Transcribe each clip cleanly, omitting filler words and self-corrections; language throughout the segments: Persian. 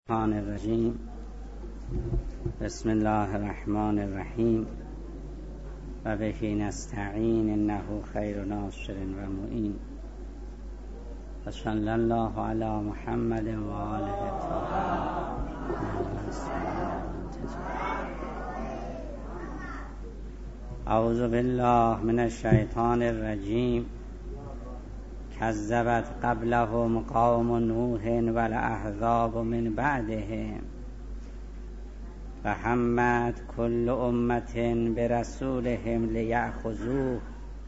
الرحمن الرحیم. بسم الله الرحمن الرحیم و به نستعین انه خیر ناصر و معین و صلی الله علی محمد و آله الطاهرین. اعوذ بالله من الشیطان الرجیم. کذبت قبلهم قوم نوح والاحزاب من بعدهم و همت كل امة برسولهم لیأخذوه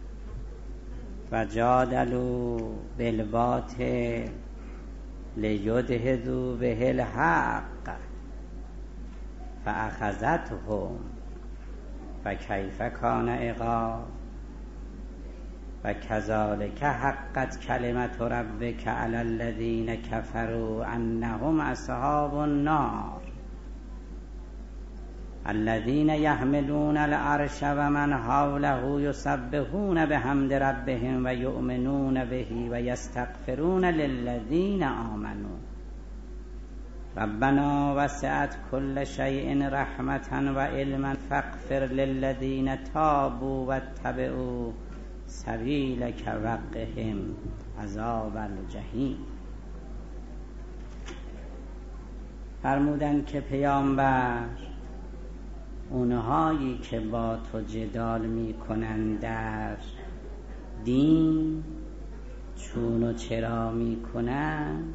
و جادلوا بالباطل لیدحضوا به الحق فاخذتهم فکیف کان عقاب و کذالک حقت کلمت ربک علی الذین کفروا انهم اصحاب النار الذین یحملون العرش و من حوله یسبحون بحمد ربهم و یؤمنون به و یستغفرون للذین آمنوا ربنا وسعت كل شیء رحمة و علما فاغفر للذین تابوا واتبعوا سبیلک وقهم عذاب الجحیم. فرمودند که پیامبر اونهایی که با تو جدال می کنند در دین چون و چرا می کنند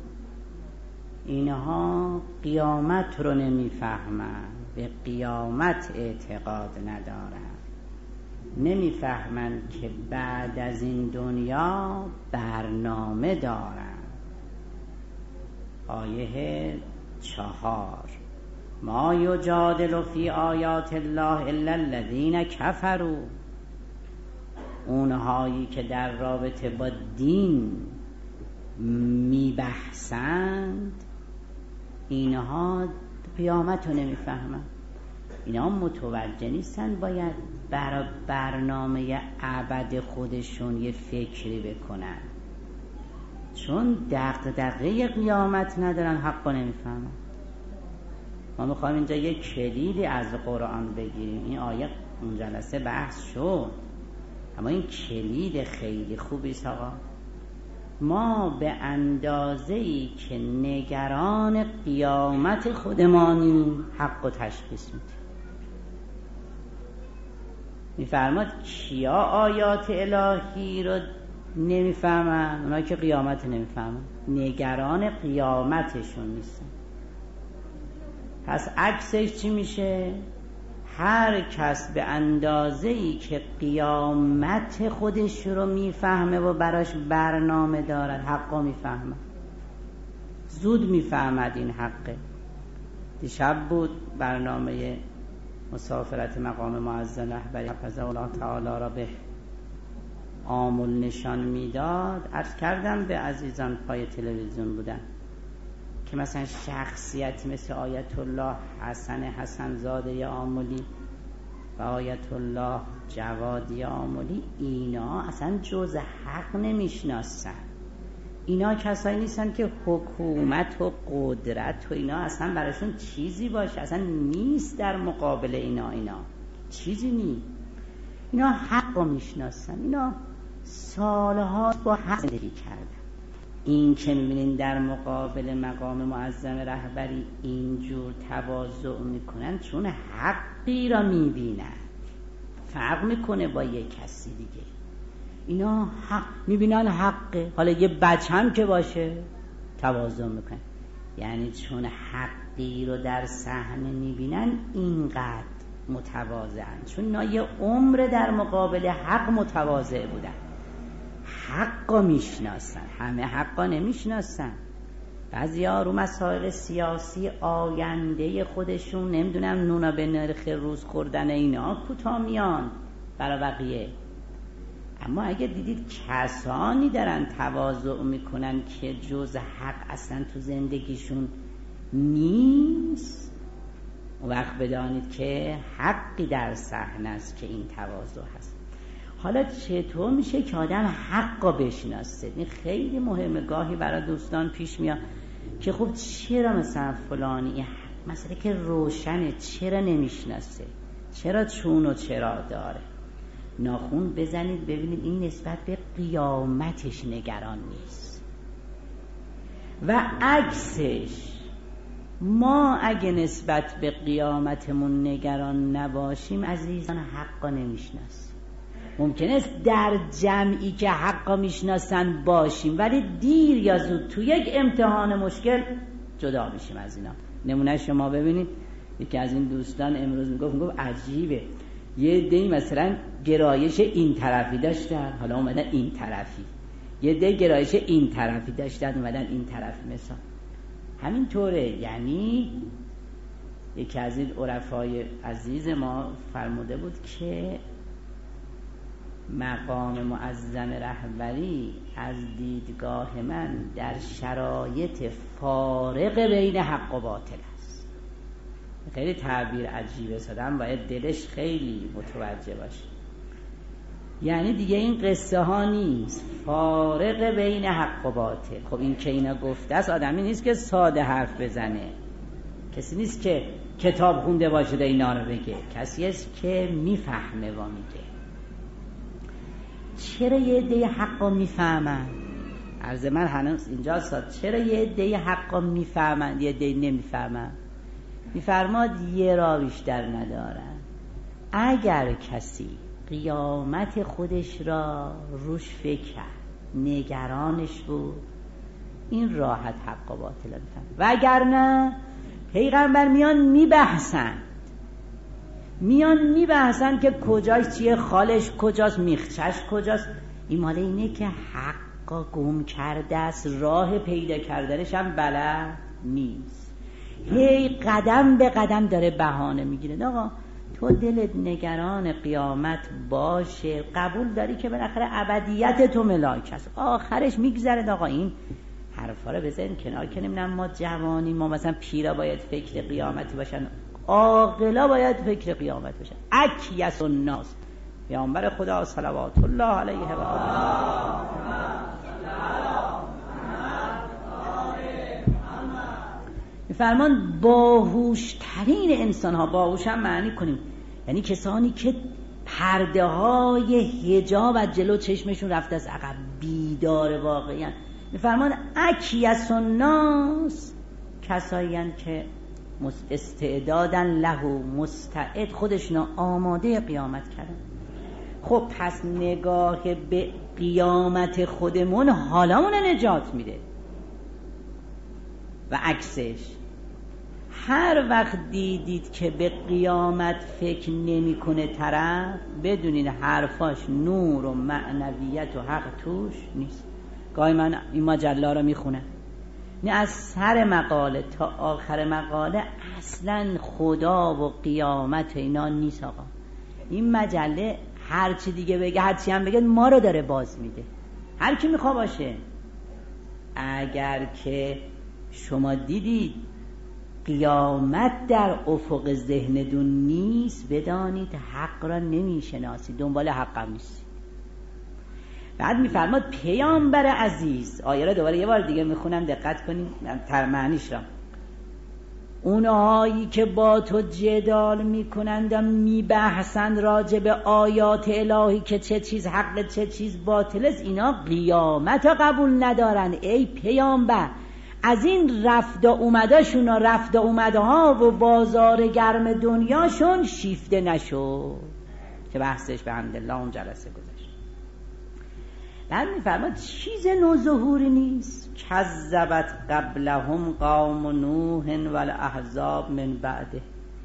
اینها قیامت رو نمی فهمند، به قیامت اعتقاد ندارند، نمی فهمند که بعد از این دنیا برنامه دارند. آیه 4: ما یجادل فی آیات الله الا الذین کفروا. اونهایی که در رابطه با دین می بحثند اینها قیامت رو نمی فهمند. اینا متوجه نیستن باید برای برنامه ابد خودشون یه فکری بکنن، چون دغدغه قیامت ندارن، حقا نمیفهمن. ما میخوایم اینجا یه کلیدی از قرآن بگیریم. این آیه اون جلسه بحث شد، اما این کلید خیلی خوبی است. آقا ما به اندازه‌ای که نگران قیامت خودمانیم حق و تشخیص میدیم. میفرماد کیا آیات الهی رو نمیفهمن؟ اونایی که قیامت نمیفهمن، نگران قیامتشون نیستن. پس عکسش چی میشه؟ هر کس به اندازه‌ای که قیامت خودش رو میفهمه و براش برنامه دارد حقا میفهمه، زود میفهمد این حقه. دیشب بود برنامه مسافرت مقام معظم رهبری حفظه الله تعالی را به آمل نشان میداد. عرض کردم به عزیزان پای تلویزیون بودن که مثلا شخصیت مثل آیت الله حسن حسنزاده آملی و آیت الله جوادی آملی، اینا اصلا جز حق نمیشناسن. اینا کسایی نیستن که حکومت و قدرت و اینا اصلا براشون چیزی باشه، اصلا نیست در مقابل اینا چیزی نیست. اینا حق رو میشناسن، اینا سالها با حق زندگی کردن. این که میبینین در مقابل مقام معظم رهبری اینجور تواضع میکنن چون حقی را میبینن، فرق میکنه با یک کسی دیگه. اینا حق میبینن، حقه. حالا یه بچه هم که باشه تواضع میکنن، یعنی چون حقی رو در صحنه میبینن اینقدر متواضعن، چون اینا یه عمر در مقابل حق متواضع بودن. حقا میشناسن، همه حقا نمیشناسن. بعضیا رو مسائل سیاسی آینده خودشون نمیدونم نونا به نرخ روز خوردن اینا کوتاه میان برای بقیه. اما اگه دیدید کسانی دارن تواضع میکنن که جز حق اصلا تو زندگیشون نیست، اون وقت بدانید که حقی در صحنه است که این تواضع هست. حالا چطور میشه که آدم حق رو بشناسه؟ این خیلی مهمه. گاهی برای دوستان پیش میاد که خب چرا مثلا فلانی مسئله که روشنه چرا نمیشناسه، چرا چون و چرا داره. ناخون بزنید ببینید این نسبت به قیامتش نگران نیست. و عکسش ما اگه نسبت به قیامتمون نگران نباشیم عزیزان حقا نمیشناسیم. ممکنه است در جمعی که حقا میشناسن باشیم ولی دیر یا زود تو یک امتحان مشکل جدا میشیم از اینا. نمونه شما ببینید یکی از این دوستان امروز میگفت عجیبه یه عده‌ای مثلا گرایش این طرفی داشتن حالا اومدن این طرفی، یه عده گرایش این طرفی داشتن اومدن این طرفی. مثلا همین طوره. یعنی یکی از این عرفای عزیز ما فرموده بود که مقام معظم رهبری از دیدگاه من در شرایط فارق بین حق و باطل است. خیلی تعبیر عجیبه، صدام باید دلش خیلی متوجه باشه. یعنی دیگه این قصه ها نیست، فارق بین حق و باطل. خب این که اینا گفته است آدمی نیست که ساده حرف بزنه، کسی نیست که کتاب خونده باشه اینا رو بگه، کسی است که میفهمه و میگه. چرا یه عده حقا میفهمن؟ عرض من هنوز اینجا چرا یه عده حقا میفهمن یه عده نمیفهمن؟ میفرماد یه را بیشتر ندارن. اگر کسی قیامت خودش را روش فکر کرد، نگرانش بود، این راحت حق و باطل میفهمه. و اگر نه پیغمبر میان میبحثن که کجاش چیه، خالش کجاست، میخچش کجاست. این مال اینه که حقا گم کرده است، راه پیدا کردنش هم بلد نیست. هی قدم به قدم داره بهانه میگیره. آقا تو دلت نگران قیامت باشه، قبول داری که بالاخره ابدیت تو ملاک است، آخرش میگذره. آقا این حرفا رو بزن کنار که نمیدونم ما جوانی ما مثلا پیرا باید فکر قیامتی باشن، عاقلا باید فکر قیامت باشن. اکیس الناس پیامبر خدا صلوات الله علیه و آله میفرمان باهوشترین انسان ها، باهوش هم معنی کنیم یعنی کسانی که پرده های حجاب از جلو چشمشون رفته از عقب، بیدار واقعا. میفرمان اکیس الناس کسایی که استعدادن له، مستعد، خودشون آماده قیامت کردن. خب پس نگاه به قیامت خودمون حالمون نجات میده. و عکسش هر وقت دیدید که به قیامت فکر نمی کنه طرف، بدونین حرفاش نور و معنویت و حق توش نیست. گاهی من این مجله رو میخونم، نه از سر مقاله تا آخر مقاله اصلا خدا و قیامت اینا نیست. آقا این مجله هر چی دیگه بگه، هر چی هم بگه ما رو داره باز میده، هر کی میخوا باشه. اگر که شما دیدید قیامت در افق ذهنتون نیست، بدانید حق را نمیشناسید، دنبال حق هم نیست. بعد میفرماد پیامبر عزیز، آیه را دوباره یه بار دیگه میخونم دقت کنید معنیش را. اونهایی که با تو جدال میکنند و میبحثند راجع به آیات الهی که چه چیز حق چه چیز باطل است، اینا قیامت قبول ندارن. ای پیامبر از این رفت و اومداشون و رفت و اومدها و بازار گرم دنیاشون شیفته نشو که بحثش به حمدالله اون جلسه گذاشت. بعد میفرماد چیز نوظهوری نیست. کذبت قبلهم قوم نوح والاحزاب من بعده.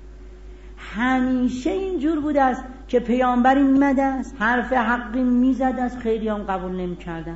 همیشه اینجور بوده است که پیامبری میمده است، حرف حقی میزده است، خیلی هم قبول نمی کردن.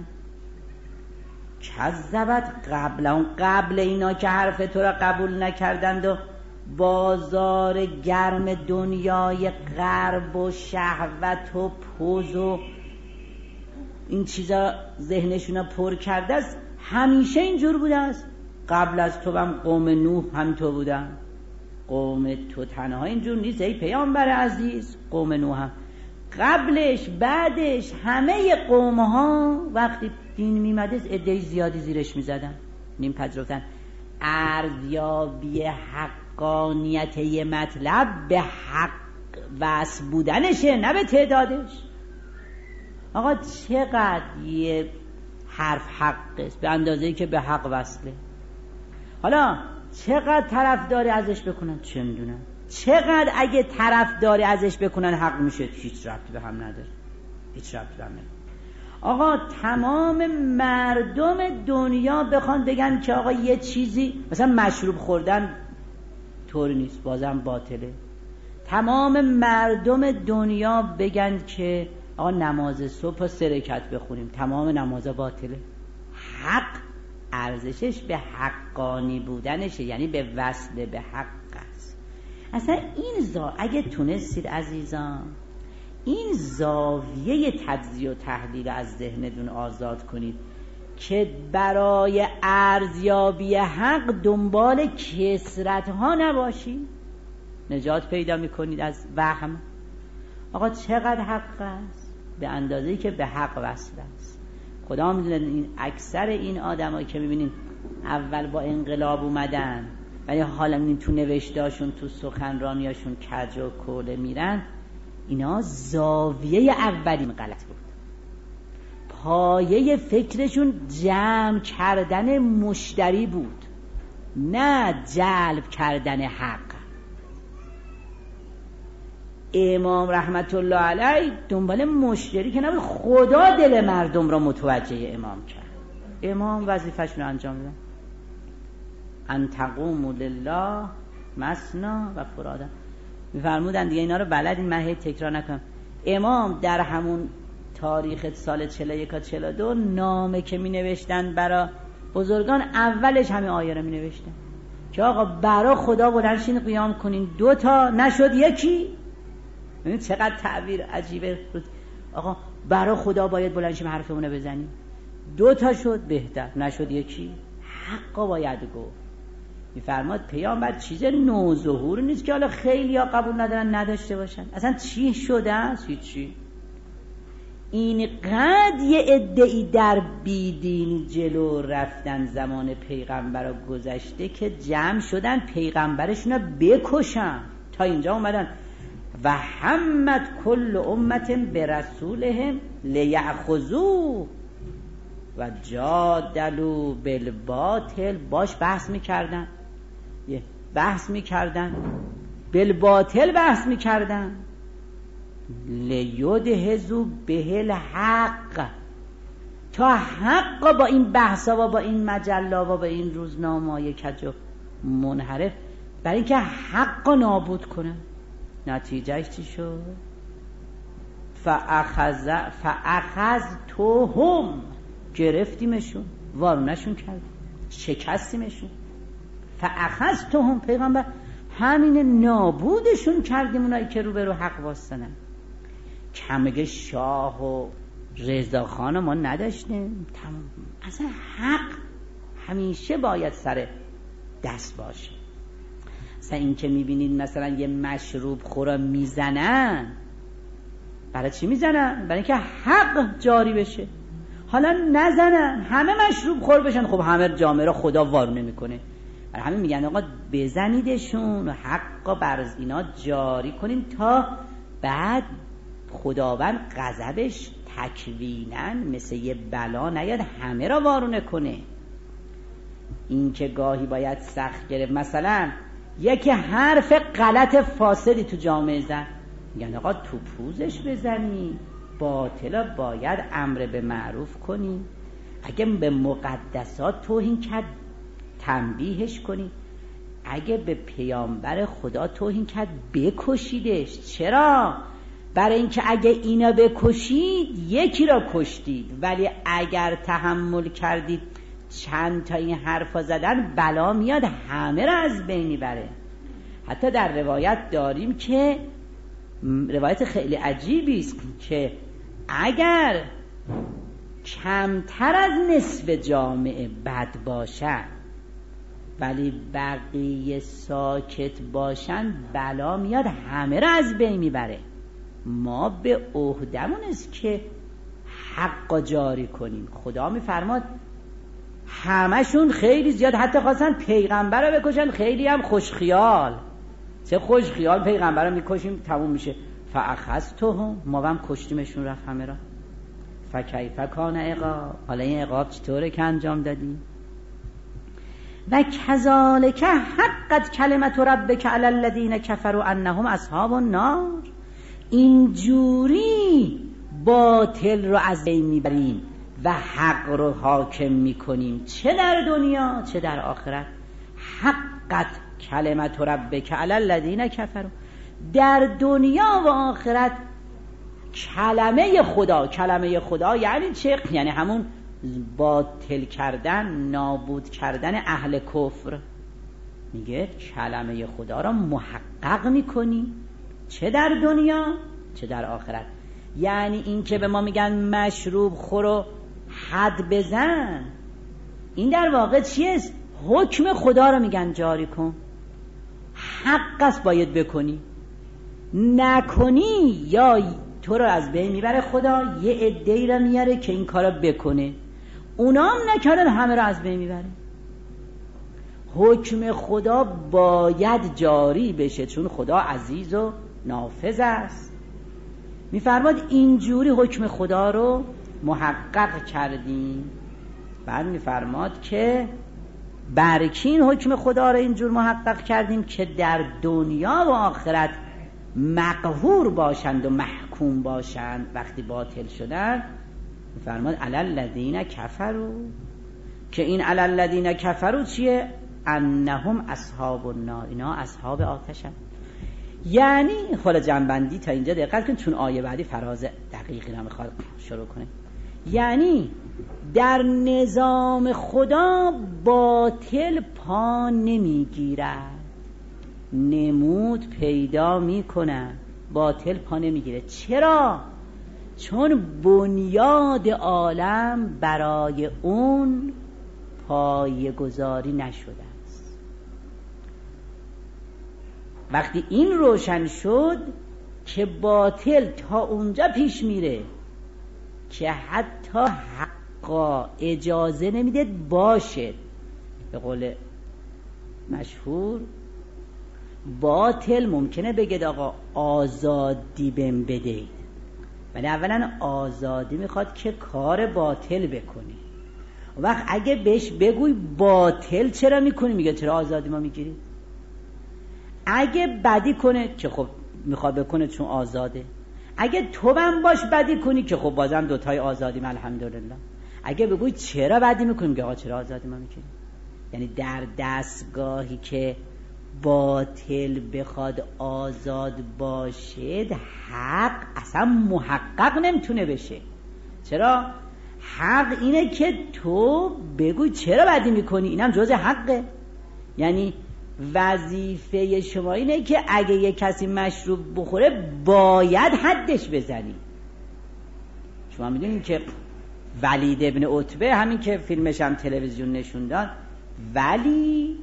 کذبت قبلهم، قبل اینا که حرف تو را قبول نکردند و بازار گرم دنیای غرب و شهوت و پوز و این چیزا ذهنشون پر کرده است، همیشه اینجور بوده است. قبل از تو هم قوم نوح هم تو بودن. قوم تو تنها اینجور نیست ای پیامبر عزیز، قوم نوح هم قبلش بعدش همه قوم ها وقتی دین میمده عده زیادی زیرش میزدن، نیم پذیرفتن. ارزیابی حقانیت یه مطلب به حق وصل بودنشه، نه به تعدادش. آقا چقدر یه حرف حقه به اندازه‌ای که به حق وصله. حالا چقدر طرفداری ازش بکنن چه میدونم، چقدر اگه طرفداری ازش بکنن حق میشه، هیچ ربطی به هم نداره، هیچ ربطی به هم نداره. آقا تمام مردم دنیا بخوان بگن که آقا یه چیزی مثلا مشروب خوردن طوری نیست، بازم باطله. تمام مردم دنیا بگن که آقا نماز صبح 3 رکعت بخونیم، تمام نمازها باطله. حق ارزشش به حقانی بودنشه، یعنی به وصل به حق است. اصلا این اگه تونستید عزیزان این زاویه تجزیه و تحلیل از ذهنتون آزاد کنید که برای ارزیابی حق دنبال کثرت ها نباشید، نجات پیدا میکنید از وهم. آقا چقدر حق است؟ به اندازه‌ای که به حق وصل است. خدا میدونه این اکثر این آدمایی که میبینین اول با انقلاب اومدن ولی حالا این تو نوشتاشون تو سخنرانیاشون کج و کوله میرن، اینا زاویه اولین غلط بود. پایه فکرشون جمع کردن مشتری بود، نه جلب کردن حق. امام رحمت الله علیه دنبال مشتری که نبود، خدا دل مردم را متوجه امام کرد. امام وظیفه‌شون رو انجام دادن. ان تقوموا لله مثنا و فرادا. می‌فرمودن دیگه اینا رو بلدین، من هی تکرار نکنم. امام در همون تاریخ سال 41 تا 42 نامه که می‌نوشتن برای بزرگان اولش همین آیه رو می‌نوشتن که آقا برای خدا بلند شین قیام کنین، 2 تا نشد یکی. ببین چقدر تعبیر عجیبه. آقا برای خدا باید بلند شیم حرفمون رو بزنیم، 2 تا شد بهتر، نشد یکی، حقا باید گفت. میفرماد پیامبر چیز نوظهور نیست که حالا خیلی ها قبول ندارن نداشته باشن. اصلا چی شده است؟ هیچی. اینقدر یه عده‌ای در بیدین جلو رفتن زمان پیغمبر گذشته که جمع شدن پیغمبرشون رو بکشن. تا اینجا اومدن و همت کل امت برسولهم لیأخذوه و جادلوا بالباطل. باش بحث میکردن، بالباطل بحث میکردن. لیدهزوا به الحق، تا حق با این بحثا و با این مجلا و با این روزنامه‌های کج و منحرف برای اینکه حق نابود کنن. نتیجهش چی شد؟ فاخذتهم، گرفتیمشون، وارونشون کردیم، شکستیمشون. فاخذتهم، پیغمبر همین نابودشون کردیم اونایی که رو به رو حق واسطنن. کمگه شاه و رضاخان ما نداشتیم. اصلا حق همیشه باید سر دست باشه. مثلا این که میبینید مثلا یه مشروب خورا میزنن، برای چی میزنن؟ برای اینکه حق جاری بشه. حالا نزنن، همه مشروب خور بشن، خب همه جامعه را خدا وارونه میکنه. برای همین میگن آقا بزنیدشون و حق بر اینا جاری کنین تا بعد خداوند غضبش تکوینن مثل یه بلا نیاد همه را وارونه کنه. این که گاهی باید سخت گرفت. مثلا یکی حرف غلط فاسدی تو جامعه زن، میگن آقا تو پوزش بزنی، باطلا باید امر به معروف کنی، اگه به مقدسات توهین کرد تنبیهش کنی، اگه به پیامبر خدا توهین کرد بکشیدش. چرا؟ برای اینکه اگه اینا بکشید یکی را کشتید، ولی اگر تحمل کردید چند تا این حرفا زدن بلا میاد همه را از بین میبره. حتی در روایت داریم که روایت خیلی عجیبی است که اگر کمتر از نصف جامعه بد باشن ولی بقیه ساکت باشن بلا میاد همه را از بین میبره. ما به عهدمون است که حق جاری کنیم. خدا میفرماد همشون خیلی زیاد حتی خواستن پیغمبر رو بکشن، خیلی هم خوشخیال، چه خوشخیال پیغمبر رو میکشیم تموم میشه. فاخذتهم، ما هم کشتیمشون رفت همه را. فکیف کان عقاب، حالا این عقاب چطوره که انجام دادی؟ و کذالک حقت کلمت ربک علی الذین کفروا انهم اصحاب النار. اینجوری باطل رو از بین میبریم و حق رو حاکم میکنیم، چه در دنیا چه در آخرت. حقت کلمت ربک علی الذین کفروا، در دنیا و آخرت کلمه خدا. کلمه خدا یعنی چه؟ یعنی همون باطل کردن، نابود کردن اهل کفر. میگه کلمه خدا را محقق میکنی، چه در دنیا چه در آخرت. یعنی این که به ما میگن مشروب خور و حد بزن، این در واقع چیست؟ حکم خدا رو میگن جاری کن، حق است باید بکنی، نکنی یا تو رو از بین میبره خدا، یه عده‌ای رو میاره که این کارو بکنه، اونا هم نکردن همه رو از بین میبره. حکم خدا باید جاری بشه چون خدا عزیز و نافذ است. میفرماد اینجوری حکم خدا رو محقق کردیم. بعد میفرماد که برکین حکم خدا رو اینجور محقق کردیم که در دنیا و آخرت مقهور باشند و محکوم باشند. وقتی باطل شدن میفرماد علی الذین کفروا، که این علی الذین کفروا چیه؟ انهم اصحاب النار، اینا اصحاب آتشن. یعنی خلا جنبندی تا اینجا دقت کن چون آیه بعدی فراز دقیقی رو میخواد شروع کنه. یعنی در نظام خدا باطل پا نمیگیرد، نمود پیدا میکنه، باطل پا نمیگیره. چرا؟ چون بنیاد عالم برای اون پایه گذاری نشده است. وقتی این روشن شد که باطل تا اونجا پیش میره که حتی حقا اجازه نمیده باشه، به قول مشهور باطل ممکنه بگید آقا آزادی بهم بدهید، ولی اولا آزادی میخواد که کار باطل بکنی. وقت اگه بهش بگوی باطل چرا میکنی، میگه چرا آزادی ما میگیری. اگه بدی کنه که خب میخواد بکنه چون آزاده، اگه تو هم باش بدی کنی که خب بازم دوتای آزادیم الحمدلله. اگه بگوی چرا بدی میکنی، میگه آقا چرا آزادی ما میگیری. یعنی در دستگاهی که باطل بخواد آزاد باشد، حق اصلا محقق نمیتونه بشه. چرا؟ حق اینه که تو بگوی چرا بدی میکنی، اینم جزء حقه. یعنی وظیفه شما اینه که اگه یک کسی مشروب بخوره باید حدش بزنی. شما میدونین که ولید ابن عتبه، همین که فیلمش هم تلویزیون نشون داد، ولید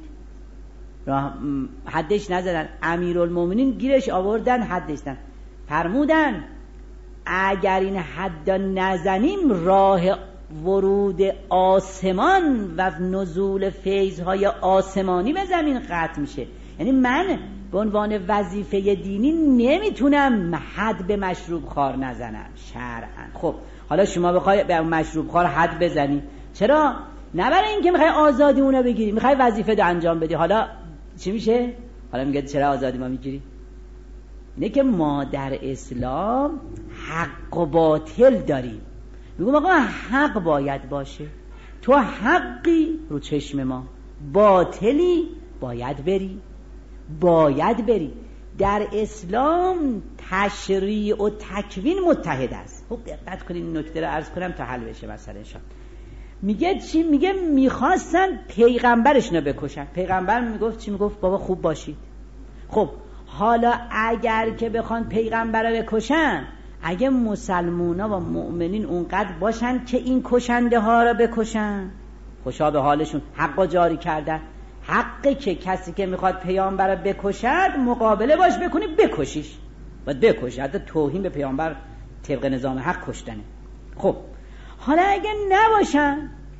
حدش نزدن، امیرالمومنین گیرش آوردن حدش زدن، فرمودن اگر این حد نزنیم راه ورود آسمان و نزول فیضهای آسمانی به زمین قطع میشه. یعنی من به عنوان وظیفه دینی نمیتونم حد به مشروب خوار نزنم شرعاً. خب حالا شما بخوای به مشروب خوار حد بزنی، چرا؟ نه برای اینکه میخوای آزادی اونو بگیری، میخوای وظیفه رو انجام بدی. حالا چی میشه؟ حالا میگه چرا آزادی ما میگیری؟ اینه که ما در اسلام حق و باطل داریم. میگم آقا حق باید باشه، تو حقی رو چشم ما، باطلی باید بری. در اسلام تشریع و تکوین متحد است. خب دقت کنید این نکته رو عرض کنم تا حل بشه مثلا انشاء. میگه چی؟ میگه میخواستن پیغمبرشونو بکشن. پیغمبر میگفت چی؟ میگفت بابا خوب باشید. خب حالا اگر که بخوان پیغمبر رو بکشن، اگه مسلمونا و مؤمنین اونقدر باشن که این کشنده ها رو بکشن، خوشا به حالشون، حق جاری کردن. حقی که کسی که میخواد پیامبر رو بکشد مقابله باش بکنی، بکشیش، باید بکشی. حتی توهین به پیامبر طبق نظام حق کشتنه. خب حالا اگه نباشن،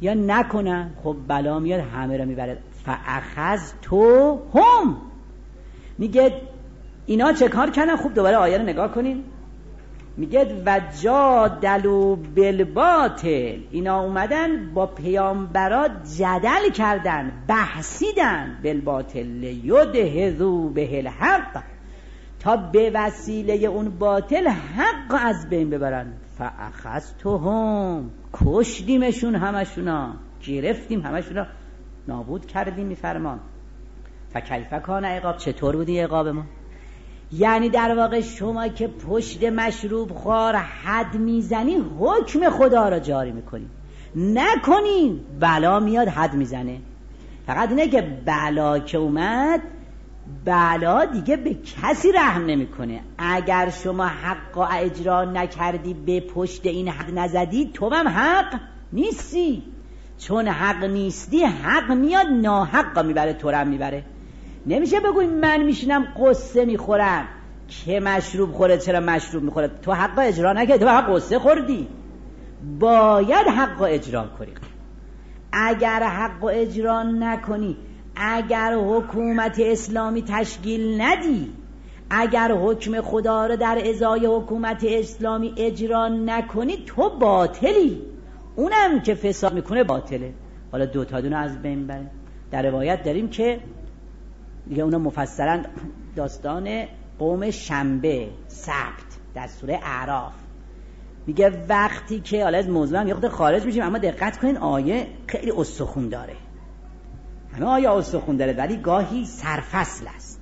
یا نکنن، خب بلا میاد همه را میبره. فاخذتهم، میگه اینا چه کار کردن؟ خوب دوباره آیه رو نگاه کنین، میگه وجادلوا بالباطل، اینا اومدن با پیامبرا جدل کردن، بحثیدن، بالباطل لیدحضوا به الحق، تا به وسیله اون باطل حق از بین ببرن. فاخذتهم، کشتیمشون همشونا، گرفتیم همشونا، نابود کردیم. میفرمان فکیف کان عقاب، چطور بودی عقاب ما؟ یعنی در واقع شما که پشت مشروب خوار حد میزنی حکم خدا را جاری میکنی، نکنی بلا میاد حد میزنه. فقط اینه که بلا که اومد، بلا دیگه به کسی رحم نمیکنه. اگر شما حق اجرا نکردی، به پشت این حق نزدی، تو هم حق نیستی. چون حق نیستی، حق میاد ناحق میبره، تو هم میبره. نمیشه بگوی من میشینم قصه میخورم که مشروب خوره، چرا مشروب میخوره؟ تو حق اجرا نکردی، تو حق قصه خوردی. باید حق اجرا کنی. اگر حق اجرا نکنی، اگر حکومت اسلامی تشکیل ندی، اگر حکم خدا رو در ازای حکومت اسلامی اجرا نکنی، تو باطلی. اونم که فساد میکنه باطله. حالا دوتا دونه از بین بره. در روایت داریم که دیگه اونا مفصلا داستان قوم شنبه سبت در سوره اعراف میگه وقتی که، حالا از موضوع هم یه خود خارج میشیم، اما دقت کنین آیه خیلی استخون داره. همه آیه استخون داره ولی گاهی سرفصل است.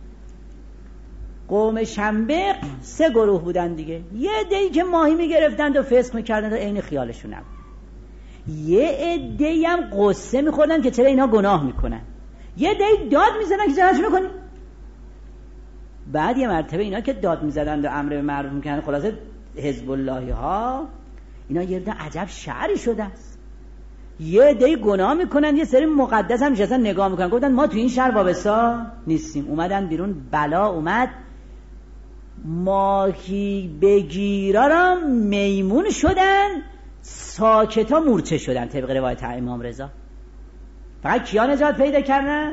قوم شنبه 3 گروه بودن دیگه. یه عده‌ای که ماهی میگرفتند و فسق میکردند و عین خیالشون نبود. یه عده‌ای هم قصه میخوردن که چرا اینا گناه میکنن. یه عده‌ای داد میزدن که چرا میکنی. بعد یه مرتبه اینا که داد میزدن و امر به معروف میکردن، خلاصه حزب اللهی ها اینا یه عده عجب شعری شده است. یه عده‌ای گناه میکنن، یه سری مقدس هم نشستن نگاه میکنن، گفتن ما تو این شهر وابستا نیستیم. اومدن بیرون، بلا اومد، ماهی بگیرا را میمون شدن، ساکتا مورچه شدن طبق روایت امام رضا. فقط کیا نجات پیدا کردن؟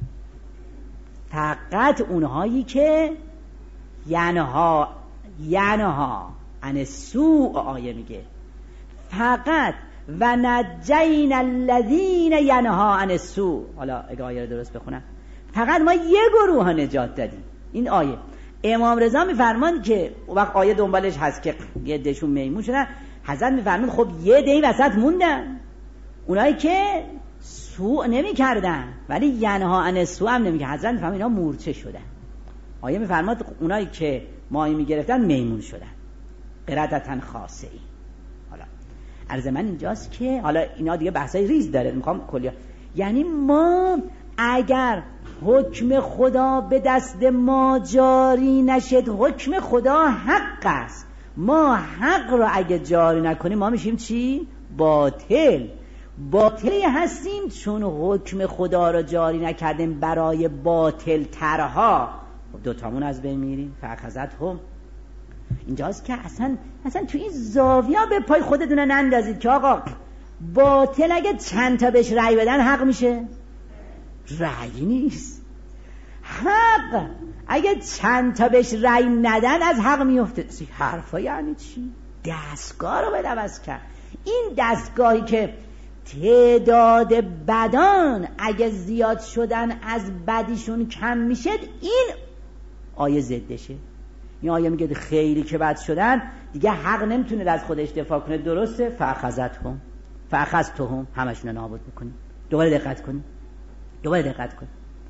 فقط اونهایی که ینها عن السوء، آیه میگه فقط و نجینا الذین ینها عن السوء. حالا اگه آیه رو درست بخونم، فقط ما یه گروه ها نجات دادیم. این آیه امام رضا میفرمان که وقت آیه دنبالش هست که یه دشون میمون شدن، حضرت میفرمان خب یه دی وسط موندن، اونایی که سوء نمی کردن ولی ینها عن السوء هم نمی کردن. حضرت میفرمان اینا مورچه شدن. آیه میفرمان اونایی که ماهی میگرفتن میمون شدن. قردتن خاصه ای. حالا عرض من اینجاست که حالا اینا دیگه بحثای ریز داره، میخوام کلیه. یعنی ما اگر حکم خدا به دست ما جاری نشد، حکم خدا حق است، ما حق رو اگه جاری نکنیم ما میشیم چی؟ باطل. باطلی هستیم چون حکم خدا رو جاری نکردیم برای باطل ترها. دوتامون از بین میریم. فاخذتهم، اینجاست که اصلا تو این زاویه به پای خودتون نندازید که آقا باطل اگه چند تا بهش رأی بدن حق میشه. رأی نیست، حق. اگه چند تا بهش رأی ندن از حق میفته. حرفا یعنی چی؟ دستگاه رو عوض کرد. این دستگاهی که تعداد بدان اگه زیاد شدن از بدیشون کم میشه، این آیه ضدشه. این آیه میگه خیلی که بد شدن دیگه حق نمیتونه از خودش دفاع کنه. درسته؟ فاخذتهم، همشون رو نابود میکنیم. دوباره دقت کن.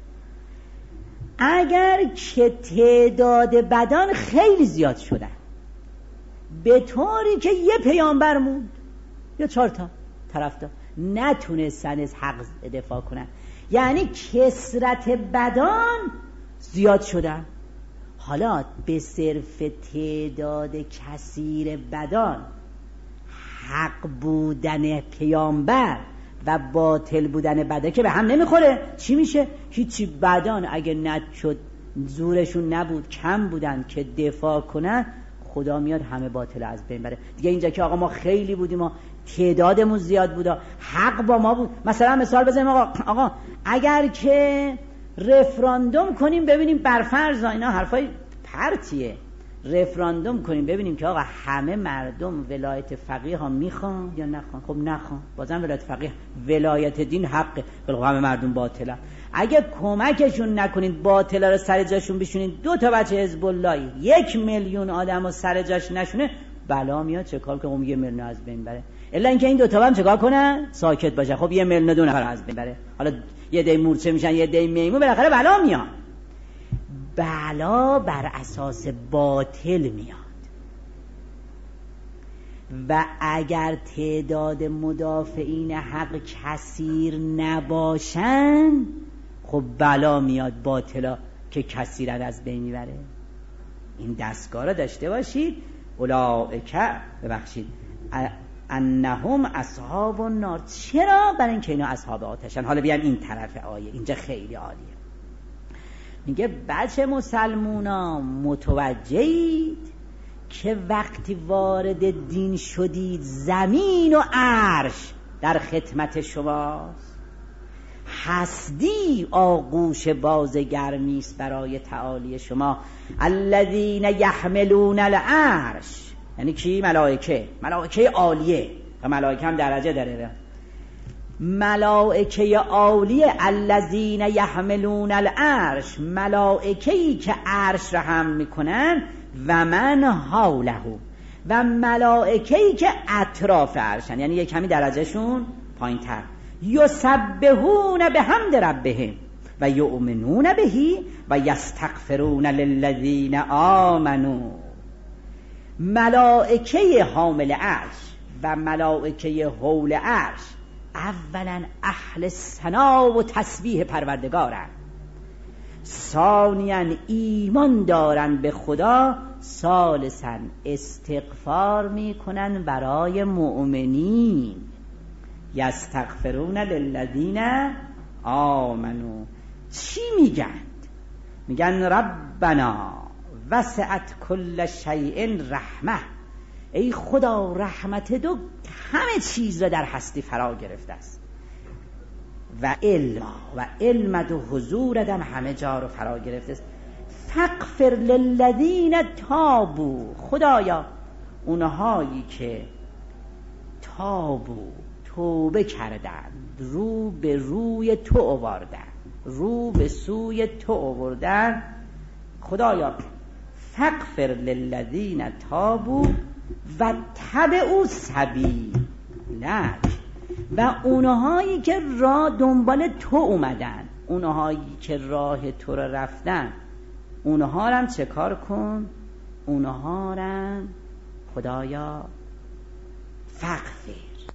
اگر که تعداد بدان خیلی زیاد شدن به طوری که یه پیامبر موند یا 4 تا طرفدار نتونستن از حق دفاع کنن، یعنی کثرت بدان زیاد شدن. حالا به صرف تعداد کثیر بدان حق بودن پیامبر و باطل بودن بده که به هم نمیخوره. چی میشه؟ هیچی. بدان اگه نشد، زورشون نبود، کم بودن که دفاع کنن، خدا میاد همه باطل از بین بره. دیگه اینجا که آقا ما خیلی بودیم، ما تعدادمون زیاد بودا، حق با ما بود. مثلا مثال بزنیم آقا اگر که رفراندوم کنیم ببینیم برفرض اینا حرفای پرتیه، رفراندوم کنیم ببینیم که آقا همه مردم ولایت فقیه ها میخوان یا نخوان. خب نخوان، بازم ولایت فقیه، ولایت دین حقه، ولی همه مردم باطلن. اگه کمکشون نکنید باطلا رو سر جاشون بشونید، 2 تا بچه حزب اللهی 1 میلیون آدم رو سر جاش نشونه، بلا میاد. چه کار کنه؟ 1 میلیون از بین بره. الا اینکه این 2 تا هم چیکار کنن؟ ساکت باشه. خب 1 میلیون 2 نفر از بین بره، حالا یه دی مورچه میشن یه دی میمون، بالاخره بلا میاد. بلا بر اساس باطل میاد و اگر تعداد مدافعین حق کثیر نباشن، خب بلا میاد، باطلا که کثیرن از بین میبره. این دستگاه را داشته باشید. اولئک، ببخشید، انهم اصحاب النار. چرا؟ برای اینکه اینا اصحاب آتشن. حالا بیان این طرف آیه، اینجا خیلی عالیه. میگه بچه مسلمونا متوجهید که وقتی وارد دین شدید زمین و عرش در خدمت شماست، هستی آغوش بازگرمیست برای تعالی شما. الذین یحملون العرش، یعنی کی؟ ملائکه عالیه، و ملائکه هم درجه داره. ملائکه عالیه، الذین یحملون العرش، ملائکه‌ای که عرش را حمل میکنن، و من حوله، و ملائکه‌ای که اطراف عرشن، یعنی یک کمی درجهشون پایین‌تر. یسبحون بحمد ربهم و یؤمنون به و یستغفرون للذین آمنوا. ملائکه حامل عرش و ملائکه حول عرش اولا اهل ثنا و تسبیح پروردگارن، ثانیاً ایمان دارن به خدا، ثالثاً استغفار میکنن برای مؤمنین. یستغفرون للذین آمنوا. چی میگن؟ میگن ربنا وسعت کل شیء رحمه. ای خدا رحمت تو همه چیز را در هستی فرا گرفته است، و علم و حضورت هم همه جا رو فرا گرفته است. فاغفر للذین تابوا. خدایا اونهایی که تابوا، توبه کردن، رو به روی تو آوردن، رو به سوی تو آوردن، خدایا فاغفر للذین تابوا و تبعوا سبیلک. و اونهایی که راه دنبال تو اومدن، اونهایی که راه تو رو رفتن، اونها رو هم چه کار کن؟ اونها رو هم خدایا فاغفر.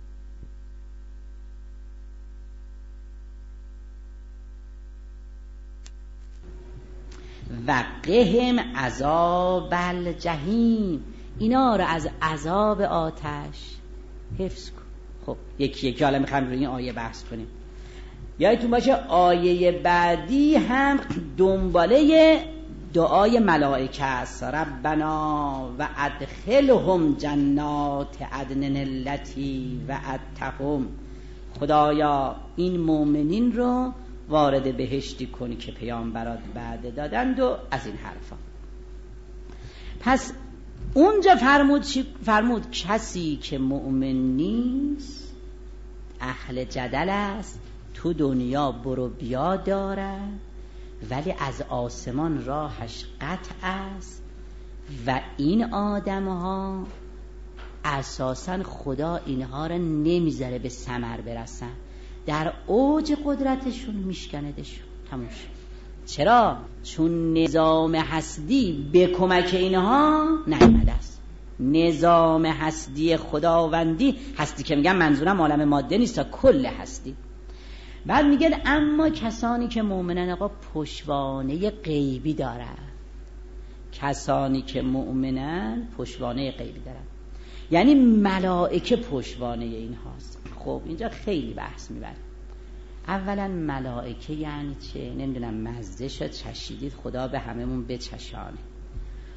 و قهم عذاب الجحیم. اینا رو از عذاب آتش حفظ کن. خب یکی حالا میخوام روی این آیه بحث کنیم. یادتون باشه آیه بعدی هم دنباله دعای ملائکه است. ربنا و ادخلهم جنات عدن التی وعدتهم. خدایا این مؤمنین رو وارد بهشتی کنی که پیامبرات بعد دادند و از این حرفا. پس اونجا فرمود کسی که مؤمن نیست اهل جدل است، تو دنیا برو بیا داره، ولی از آسمان راهش قطع است و این آدم ها اساساً خدا اینها را نمیذاره به ثمر برسن، در اوج قدرتشون میشکندشون، تموم شد. چرا؟ چون نظام هستی به کمک اینها نیامده است. نظام هستی خداوندی، هستی که میگم منظورم عالم ماده نیست، تا کل هستی. بعد میگن اما کسانی که مؤمنن آقا پشتوانه غیبی دارن. کسانی که مؤمنن پشتوانه غیبی دارن، یعنی ملائکه پشتوانه این هاست. خب اینجا خیلی بحث میبره. اولا ملائکه یعنی چه؟ نمیدونم، مزه شد چشیدید، خدا به هممون بچشانه.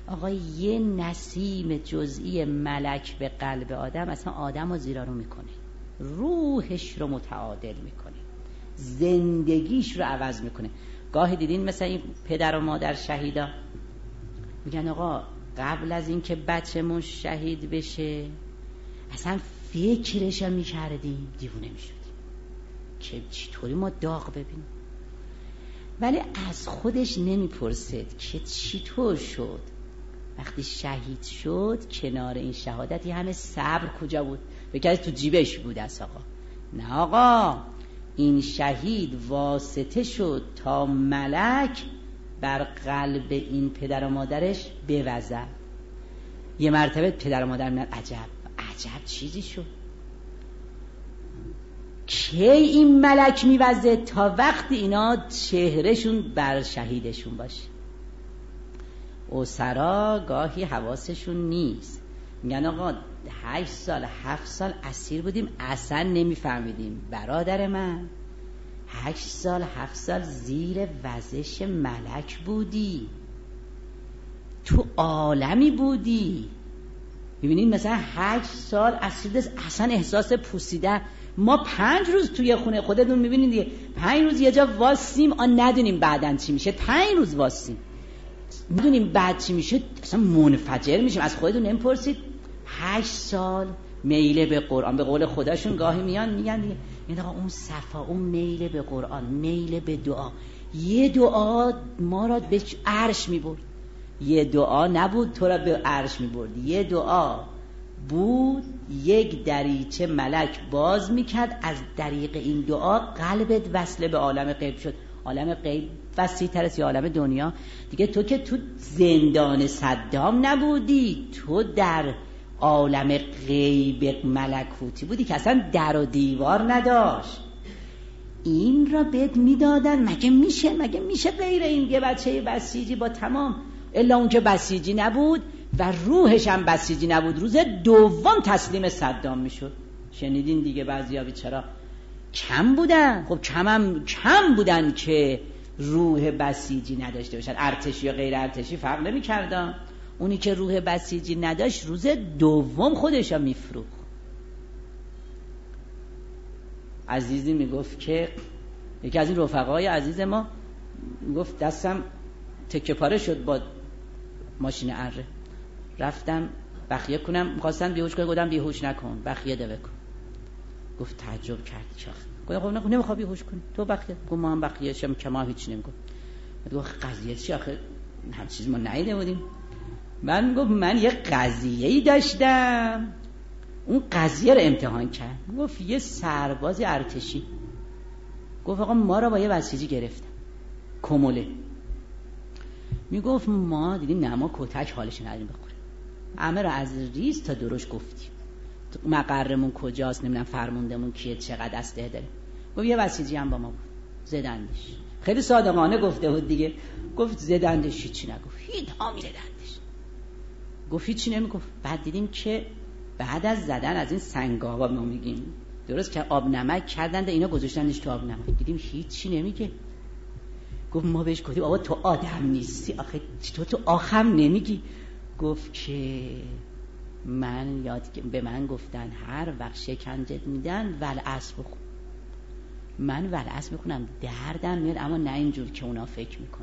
آقا یه نسیم جزئی ملک به قلب آدم اصلا آدم رو زیرا رو میکنه، روحش رو متعادل میکنه، زندگیش رو عوض میکنه. گاهی دیدین مثلا این پدر و مادر شهیدا میگن آقا قبل از این که بچه‌مون شهید بشه اصلا فکرش هم میکردیم دیوونه میشدیم که چطوری ما داغ ببینیم، ولی از خودش نمیپرسد که چطور شد وقتی شهید شد کنار این شهادتی همه صبر کجا بود؟ بگه تو جیبش بود است آقا. نه آقا، این شهید واسطه شد تا ملک بر قلب این پدر و مادرش بوزد. یه مرتبه پدر و مادر میگن عجب چیزی شد. کی این ملک میوزه؟ تا وقتی اینا چهرهشون بر شهیدشون باشه. اسرا گاهی حواسشون نیست، میگن آقا 8 سال 7 سال اسیر بودیم اصلا نمیفهمیدیم. برادر من 8 سال 7 سال زیر وزش ملک بودی، تو عالمی بودی. ببینید مثلا 8 سال اسیر اصلا احساس پوسیدن. ما 5 روز توی خونه خودتون میبینید دیگه، 5 روز یه جا واسیم ندونیم بعدن چی میشه. 5 روز واسیم میدونیم بعد چی میشه، اصلا منفجر میشیم. از خودتون نمیپرسید 8 سال میل به قرآن، به قول خودشون گاهی میگن دیگه این آقا اون صفا، اون میل به قرآن، میل به دعا. یه دعا ما را به عرش میبرد، یه دعا نبود تو را به عرش میبرد، یه دعا بود یک دریچه ملک باز میکرد، از طریق این دعا قلبت وصله به عالم غیب شد. عالم غیب وسیع تر از عالم دنیا دیگه. تو که تو زندان صدام نبودی، تو در عالم غیب ملکوتی بودی که اصلا در و دیوار نداشت. این را بهت میدادن. مگه میشه غیر این یه بچه بسیجی با تمام، الا اون که بسیجی نبود و روحش هم بسیجی نبود، روز دوم تسلیم صدام میشد. شنیدین دیگه بعضیا بیچارا کم بودن. خب کم بودن که روح بسیجی نداشته باشن. ارتشی یا غیر ارتشی فرق نمی کردن. اونی که روح بسیجی نداشت روز دوم خودش هم میفروخت. عزیزی میگفت که یکی از این رفقای عزیز ما میگفت دستم تکه پاره شد با ماشین اره، رفتم بخیه کنم، میخواستم بیهوش کنم، گفتم بیهوش نکن، بخیه ده بکن. گفت تعجب کرد چخ. گفتم خب نمیخوام بیهوش کنی تو بخیه. گفت ما هم بخیه شم که ما هیچ نمیگم. گفت قضیه چی آخه؟ هم چیز ما ندیده بودیم. من گفت من یه قضیه‌ای داشتم، اون قضیه رو امتحان کرد. گفت یه سرباز ارتشی گفت آقا ما را با یه بسیجی گرفتن کموله. میگفت ما دیدیم نه ما کتک حالش نداریم بخوریم، همه را از ریز تا درش گفتیم مقرمون کجاست، نمیدونم فرموندمون کیه، چقدر اسلحه داره. گفت یه بسیجی هم با ما بود زدندش. خیلی صادقانه گفته بود دیگه. گفت زدندش، هیچی نگفت، هیچ هامی زدندش. گفت هیچی نمیگفت. بعد دیدیم که بعد از زدن از این سنگابا ما میگیم درست که آب نمک کردند اینا گذاشتنش تو آب نمک، دیدیم هیچی نمیگه. گفت ما بهش گفتیم آقا تو آدم نیستی آخه تو آخم نمیگی؟ گفت که من به من گفتن هر وقت شکنجت میدن ولعصر بخون. من ولعصر میخونم دردم میاد، اما نه اینجور که اونا فکر میکنن.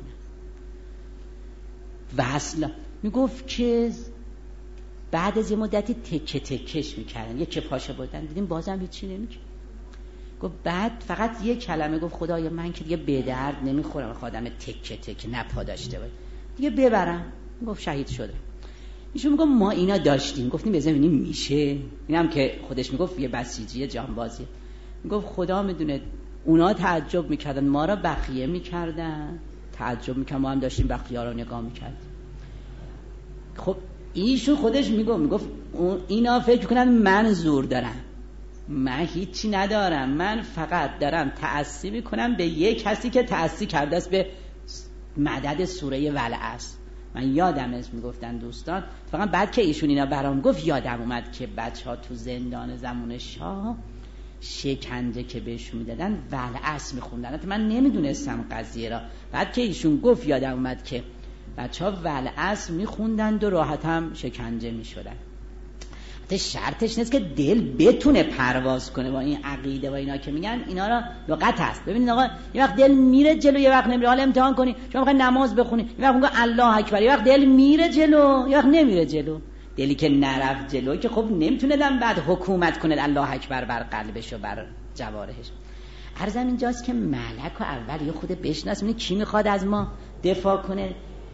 و اصلا میگفت که بعد از یه مدتی تکه تکش میکردن، یه پاشه بردن، دیدیم بازم هیچی نمیگه. گفت بعد فقط یه کلمه گفت خدایا من که دیگه به درد نمیخورم خودم تکه تکه نپا داشته باید دیگه ببرم. گفت شهید شده. ایشون میگفت ما اینا داشتیم، گفتیم بذار ببینیم میشه. اینم که خودش میگفت یه بسیجی جانبازی. میگفت خدا میدونه اونا تعجب میکردن، ما را بخیه میکردن، تعجب میکردن، ما هم داشتیم بخیه رو نگاه میکردیم. خب ایشون خودش میگفت اینا فکر کنن من زور دارم، من هیچی ندارم، من فقط دارم تأسی میکنم به یک کسی که تأسی کرده است به مدد سوره ولعصر. من یادم است میگفتن دوستان، فقط بعد که ایشون اینا برام گفت یادم اومد که بچه ها تو زندان زمان شاه شکنجه که بهشون میدادن ولعصر میخوندن. من نمیدونستم قضیه را، بعد که ایشون گفت یادم اومد که بچه‌ها والعصر میخوندند و راحت هم شکنجه میشدن. شرطش نیست که دل بتونه پرواز کنه با این عقیده و اینا که میگن، اینا را لغت هست. ببینید آقا یه وقت دل میره جلو، یه وقت نمیره. حالا امتحان کنی، شما میخواید نماز بخونی، یه وقت میگه الله اکبر، یه وقت دل میره جلو، یه وقت نمیره جلو. دلی که نرفت جلو که خب نمیتونه بعد حکومت کنه الله اکبر بر قلبش و بر جوارحش. عرضم اینجاست که ملک و اول یه خود بشناس. ببینید کی میخواد از ما دفاع کنه؟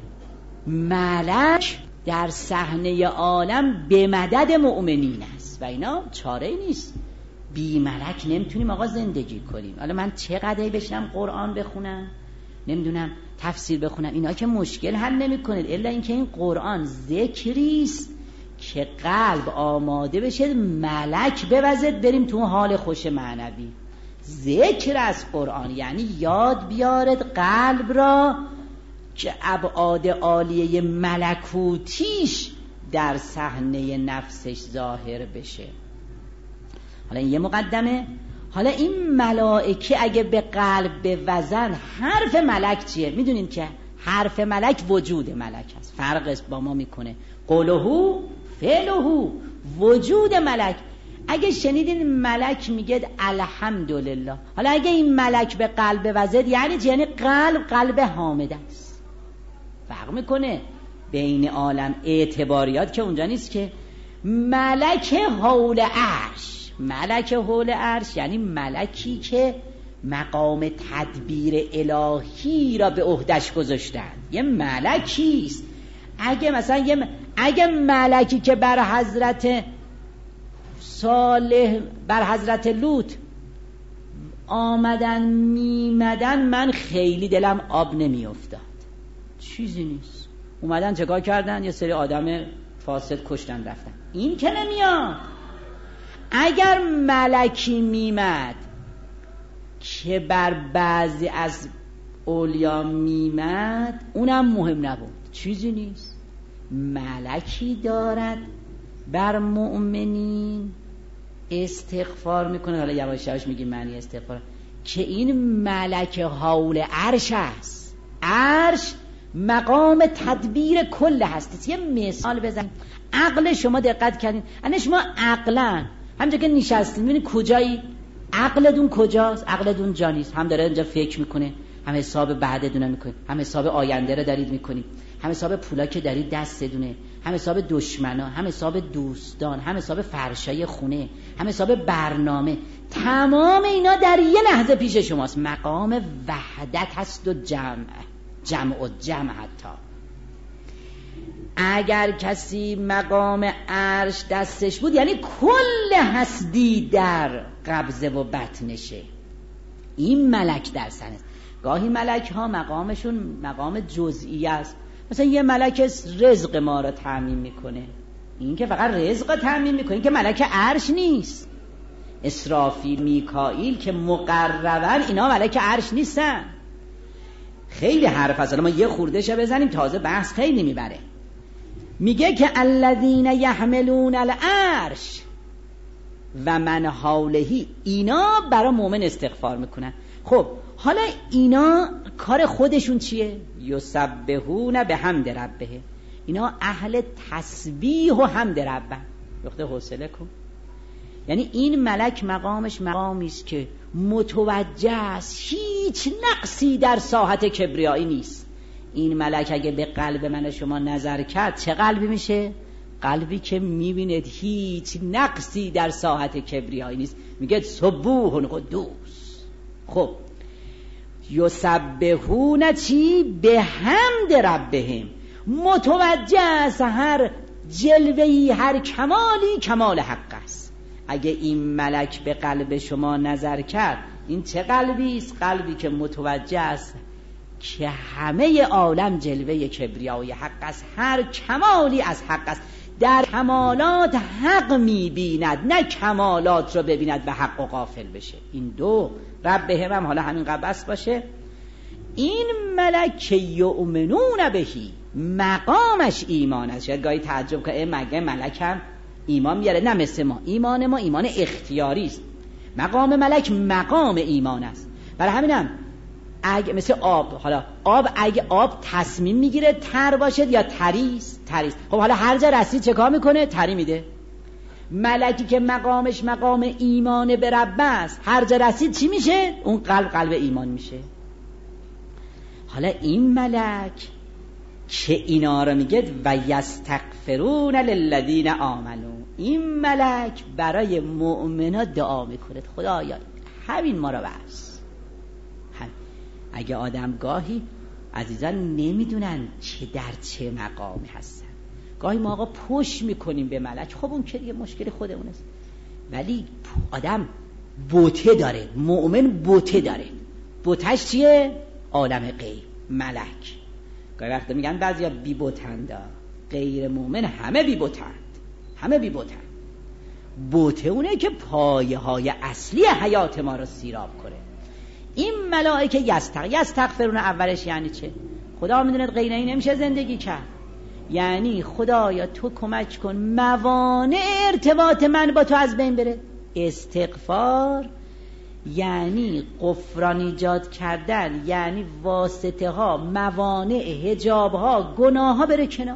ملک در صحنه عالم به مدد مؤمنین است و اینا چاره ای نیست. بی ملک نمیتونیم آقا زندگی کنیم. حالا من چقدر بشنم قرآن بخونم، نمیدونم تفسیر بخونم، اینا که مشکل حل نمیکنه، الا اینکه این قرآن ذکریست که قلب آماده بشه، ملک بوزد بریم تو حال خوش معنوی. ذکر از قرآن یعنی یاد بیارد قلب را که ابعاد عالیه ملکوتیش در صحنه نفسش ظاهر بشه. حالا این یه مقدمه. حالا این ملائکه اگه به قلب بوزن، حرف ملک چیه؟ میدونین که حرف ملک وجود ملک هست. فرق با ما میکنه قوله فعله. وجود ملک. اگه شنیدین ملک میگه الحمدلله، حالا اگه این ملک به قلب وزد یعنی چی؟ یعنی قلب حامد است. فرق میکنه بین عالم اعتباریات که اونجا نیست که ملک حول عرش. ملک حول عرش یعنی ملکی که مقام تدبیر الهی را به عهدش گذاشتن، یه ملکیست. اگه مثلا اگه ملکی که بر حضرت صالح، بر حضرت لوط آمدن میمدن، من خیلی دلم آب نمی افتاد. چیزی نیست. اومدن چکار کردن؟ یه سری آدم فاسد کشتن رفتن. این که نمیاد. اگر ملکی میمد که بر بعضی از اولیا میمد، اونم مهم نبود، چیزی نیست. ملکی دارد بر مؤمنین استغفار میکنه. حالا یواش یواش میگیم معنی استغفار، که این ملک حول عرش است. عرش مقام تدبیر کل هست. یه مثال بزنیم. عقل شما دقت کردین؟ یعنی شما عقلا همونجا که نشستین میبینید کجایی؟ عقلتون کجاست؟ عقلتون جا نیست. هم داره اینجا فکر میکنه، هم حساب بعدتون میکنه، هم حساب آینده رو دارید میکنید، هم حساب پولا که دارید دستتونه، هم حساب دشمنا، هم حساب دوستان، هم حساب فرشای خونه، هم حساب برنامه. تمام اینا در یه لحظه پیش شماست. مقام وحدت هست و جمع حتی. اگر کسی مقام عرش دستش بود یعنی کل هستی در قبضه و بطنشه. این ملک در سنه. گاهی ملک ها مقامشون مقام جزئی است. مثلا یه ملک رزق ما را تامین میکنه. این که فقط رزق تامین میکنه، این که ملک عرش نیست. اسرافیل، میکائیل که مقربن، اینا ملک عرش نیستن. خیلی حرف هست، ما یه خورده‌شو بزنیم تازه بحث خیلی میبره. میگه که الذین یحملون العرش و من حوله، اینا برای مؤمن استغفار میکنن. خب حالا اینا کار خودشون چیه؟ یسبحون بحمد ربه. اینا اهل تسبیح و حمد ربه. وقتی حوصله کن. یعنی این ملک مقامش مقامی است که متوجه است هیچ نقصی در ساحت کبریایی نیست. این ملک اگه به قلب من شما نظر کرد چه قلبی میشه؟ قلبی که میبیند هیچ نقصی در ساحت کبریایی نیست. میگه سبوح قدوس. خب یسبحون چی؟ به حمد ربهم. متوجه است هر جلوهی، هر کمالی کمال حق است. اگه این ملک به قلب شما نظر کرد، این چه قلبی است؟ قلبی که متوجه است که همه عالم جلوه کبریای حق است، هر کمالی از حق است. در کمالات حق میبیند، نه کمالات رو ببیند و حق و غافل بشه. این دو ربهم هم حالا همین قبس باشه. این ملک یؤمنون بهی، مقامش ایمان است. شاید گاهی تعجب که مگه ملک هم ایمان میاره؟ نه، مثل ما ایمان ما ایمان اختیاری است. مقام ملک مقام ایمان است. برای همینم اگه مثل آب، حالا آب اگه آب تصمیم میگیره تر باشد یا تریست. خب حالا هر جا رسید چه کار میکنه؟ تری میده. ملکی که مقامش مقام ایمان به رب است، هر جا رسید چی میشه؟ اون قلب ایمان میشه. حالا این ملک که اینا رو میگه و یستغفرون للذین آمنو، این ملک برای مؤمنا دعا میکنه خدایا همین ما رو بس. اگه آدم گاهی عزیزان نمیدونن چه در چه مقامی هستن، گاهی ما آقا پشت میکنیم به ملک، خب اون که دیگه مشکل خودمون است، ولی آدم بوته داره، مؤمن بوته داره. بوتش چیه؟ عالم غیب، ملک. گاهی وقت میگن بعضیا بی بوتند، غیر مؤمن همه بی بوتند، همه بی بوتند. بوته اونه که پایه های اصلی حیات ما رو سیراب کنه. این ملائکه یستغفرون اولش یعنی چه؟ خدا میدونه غیر این نمیشه زندگی کرد. یعنی خدایا تو کمک کن موانع ارتباط من با تو از بین بره. استغفار یعنی غفران ایجاد کردن، یعنی واسطه ها، موانع، حجاب ها، گناه ها بره کنار.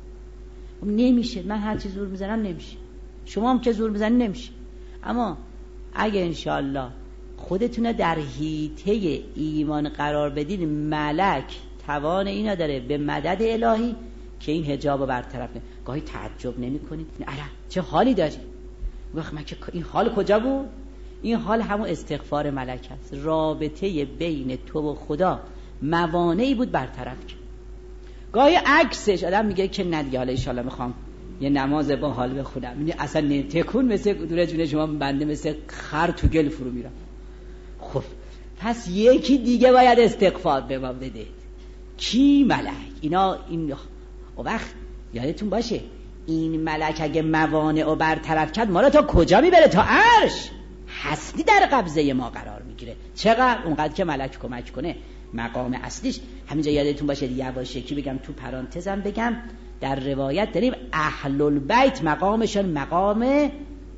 نمیشه، من هر چی زور میزنم نمیشه، شما هم که زور میزنی نمیشه. اما اگه انشالله خودتونه در حیطه ایمان قرار بدین، ملک توان اینا داره به مدد الهی که این حجاب رو برطرف کنه. گاهی تعجب نمی کنید چه حالی داری؟ وقت من که این حال کجا بود؟ این حال همون استغفار ملک است. رابطه بین تو و خدا موانعی بود برطرف کرد. گاهی عکسش آدم میگه که نه دیگه، حالا ان شاءالله میخوام یه نماز با حال بخونم، میگه اصلا تکون مثل دور جون شما بنده مثل خر تو گل فرو میرم. خب پس یکی دیگه باید استغفار به ما بده. کی؟ ملک. اینا این وقت یادتون باشه این ملک اگه موانع رو برطرف کرد ما رو تا کجا میبره؟ تا عرش. هستی در قبضه ما قرار میگیره. چقدر؟ اونقدر که ملک کمک کنه. مقام اصلیش همینجا یادتون باشه، یواشکی بگم تو پرانتزم بگم، در روایت داریم اهل البیت مقامشون مقام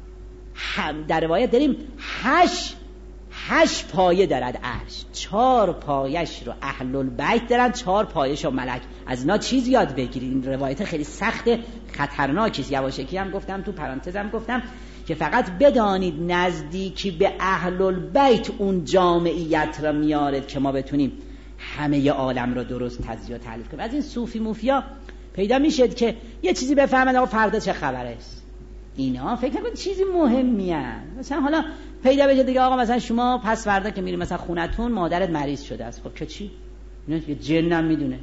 در روایت داریم 8 پایه دارد عرش، 4 پایش رو اهل البیت دارن، 4 پایش رو ملک. از اینا چیز یاد بگیرید. این روایت خیلی سخت خطرناکه. یواشکی هم گفتم تو پرانتزم گفتم که فقط بدانید نزدیکی به اهل البیت اون جامعیت را میارد که ما بتونیم همه عالم را درست تجزیه و تحلیل کنیم. از این صوفی موفیا پیدا میشد که یه چیزی بفهمن آقا فردا چه خبره است. اینا فکر نکنید چیزی مهمی هست. مثلا حالا پیدا بشه دیگه آقا مثلا شما پس فردا که میری مثلا خونتون مادرت مریض شده است. خب که چی؟ اینا یه جنم میدونه.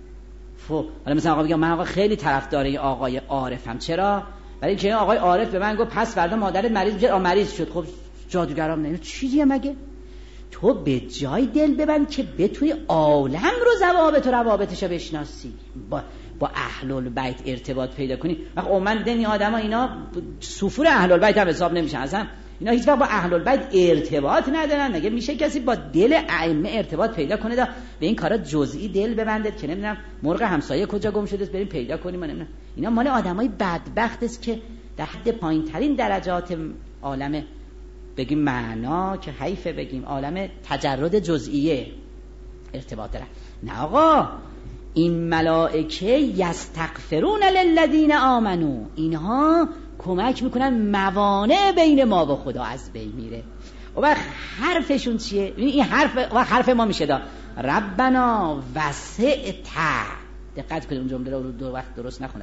خب حالا مثلا آقا بگه من آقا خیلی طرفدار این آقای عارفم. چرا؟ برای اینکه آقای عارف به من گفت پس فردا مادرت مریض میشه. مریض شد. خب جادوگرام نه چیزیه مگه؟ تو به جای دل ببند که بتونی عالم رو ضوابط و روابطش رو بشناسی، با اهل البیت ارتباط پیدا کنی. وقت من دیدن این آدما اینا سفور اهل البیت هم حساب نمیشن اصلا. اینا هیچ وقت با اهل البیت ارتباط ندارن. مگه میشه کسی با دل ائمه ارتباط پیدا کنه؟ به این کارا جزئی دل ببندید که نمیدونم مرغ همسایه کجا گم شده است بریم پیدا کنیم. نمیدونم اینا مال آدمای بدبخت است که در حد پایینترین درجات عالم بگیم معنا که حیفه بگیم عالم تجرد جزئیه ارتباط دارن. نه آقا، این ملائکه یستغفرون للذین آمنو، اینها کمک میکنن موانع بین ما و خدا از بین میره. و وقت حرفشون چیه؟ این حرف ما میشه دا ربنا وسعت. دقت کنید اون جمله رو دو وقت درست نخونم.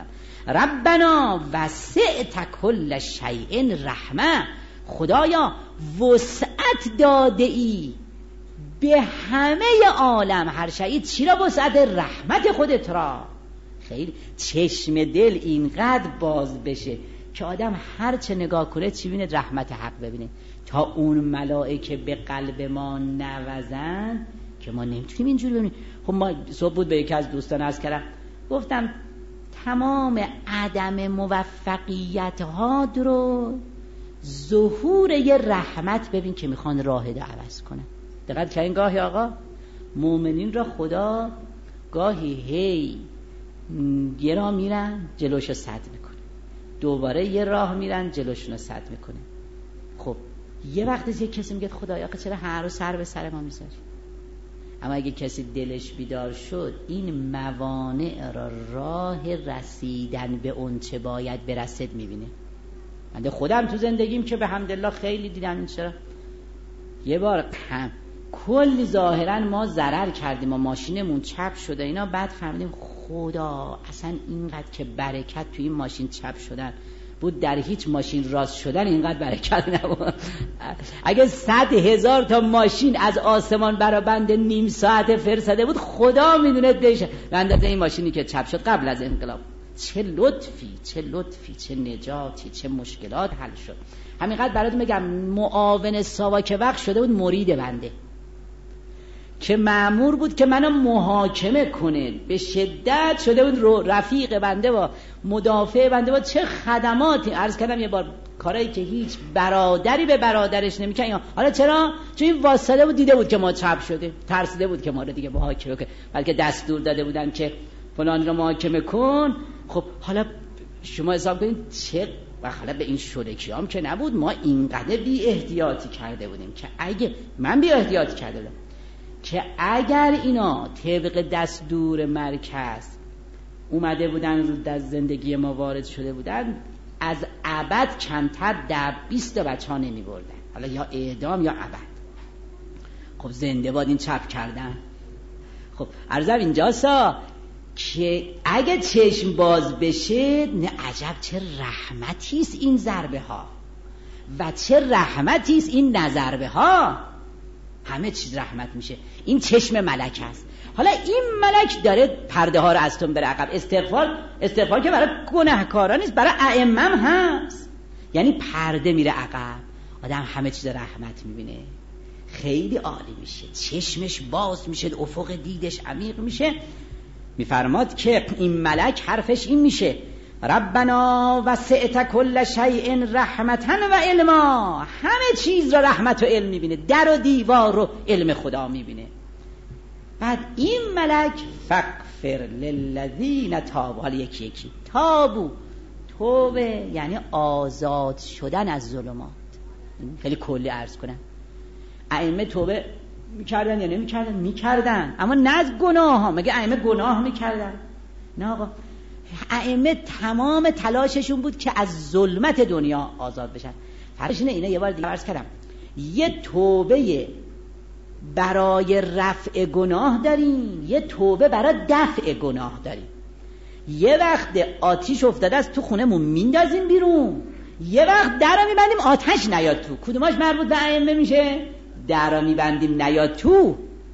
ربنا وسعت کل شیء رحمه. خدایا وسعت داده ای به همه عالم، هر شیء چی را؟ وسعت رحمت خودت را. خیلی چشم دل اینقدر باز بشه که آدم هر چه نگاه کنه چی بینه؟ رحمت حق ببینه. تا اون ملائکه به قلب ما نوزن که ما نمیتونیم اینجوری ببینیم. خب ما صبح بود به یکی از دوستان عرض کردم، گفتم تمام عدم موفقیت ها رو ظهور یه رحمت ببین که میخوان راه ده عوض کنن. دقت کردین گاهی آقا مومنین را خدا گاهی یه راه میرن جلوشو سد میکنه، دوباره یه راه میرن جلوشونو سد میکنه. خب یه وقتی یه کسی میگه خدایا چرا هر رو سر به سر ما میذاری؟ اما اگه کسی دلش بیدار شد این موانع را راه رسیدن به اون چه باید برسد میبینه. من خودم تو زندگیم که به حمدالله خیلی دیدم. چرا یه بار کلی ظاهرا ما ضرر کردیم و ماشینمون چپ شده اینا، بعد فهمیدیم خدا اصلا اینقدر که برکت تو این ماشین چپ شدن بود، در هیچ ماشین راست شدن اینقدر برکت نبود. اگه 100,000 تا ماشین از آسمان برابند نیم ساعت فرستاده بود، خدا میدونه بشه به اندازه این ماشینی که چپ شد قبل از انقلاب. چه لطفی، چه نجاتی، چه مشکلات حل شد. همینقدر براتون بگم معاون ساواک وقت شده بود مرید بنده که مأمور بود که منو محاکمه کنه، به شدت شده بود رفیق بنده و مدافع بنده و چه خدماتی. عرض کردم یه بار کارایی که هیچ برادری به برادرش نمیکنه. حالا چرا؟ چون این واسطه بود، دیده بود که ما چپ شده، ترسیده بود که ما رو دیگه محاکمه کنه، بلکه دستور داده بودن که فلان رو محاکمه کن. خب حالا شما حساب کنید چه و حالا به این شرکیام که نبود، ما اینقدر بی احتیاطی کرده بودیم که اگه من بی احتیاطی کرده بودم که اگر اینا طبق دستور مرکز اومده بودن رو در زندگی ما وارد شده بودن، از ابد کمتر 10-20 بچه ها نمی بردن، حالا یا اعدام یا ابد. خب زنده باد این چپ کردن. خب عرضم اینجاستا که اگه چشم باز بشه، نه عجب چه رحمتیست این ضربه ها و چه رحمتیست این نظربه ها. همه چیز رحمت میشه. این چشم ملک هست. حالا این ملک داره پرده ها رو از تون بره عقب. استغفار که برای گناهکاران نیست، برای ائمه هست. یعنی پرده میره عقب، آدم همه چیز رحمت میبینه، خیلی عالی میشه، چشمش باز میشه، افق دیدش عمیق میشه. میفرماد که این ملک حرفش این میشه: ربنا وسعت کل شیء رحمتا و علما. همه چیز را رحمت و علم میبینه، در و دیوار رو علم خدا میبینه. بعد این ملک فغفر للذین تابوا. حالا یکی تابو، توبه یعنی آزاد شدن از ظلمات. خیلی کلی عرض کنم، ائمه توبه میکردن یا نمیکردن؟ میکردن، اما نه از گناه ها. مگه ائمه گناه میکردن؟ نه آقا، ائمه تمام تلاششون بود که از ظلمت دنیا آزاد بشن. فرقش اینه یه بار دیگه عرض کردم، یه توبه برای رفع گناه داریم، یه توبه برای دفع گناه داریم. یه وقت آتیش افتاده است تو خونمون میندازیم بیرون، یه وقت در رو میبندیم آتش نیاد تو. کدوماش مربوط به ائمه میشه؟ در رو میبندیم نیاد تو،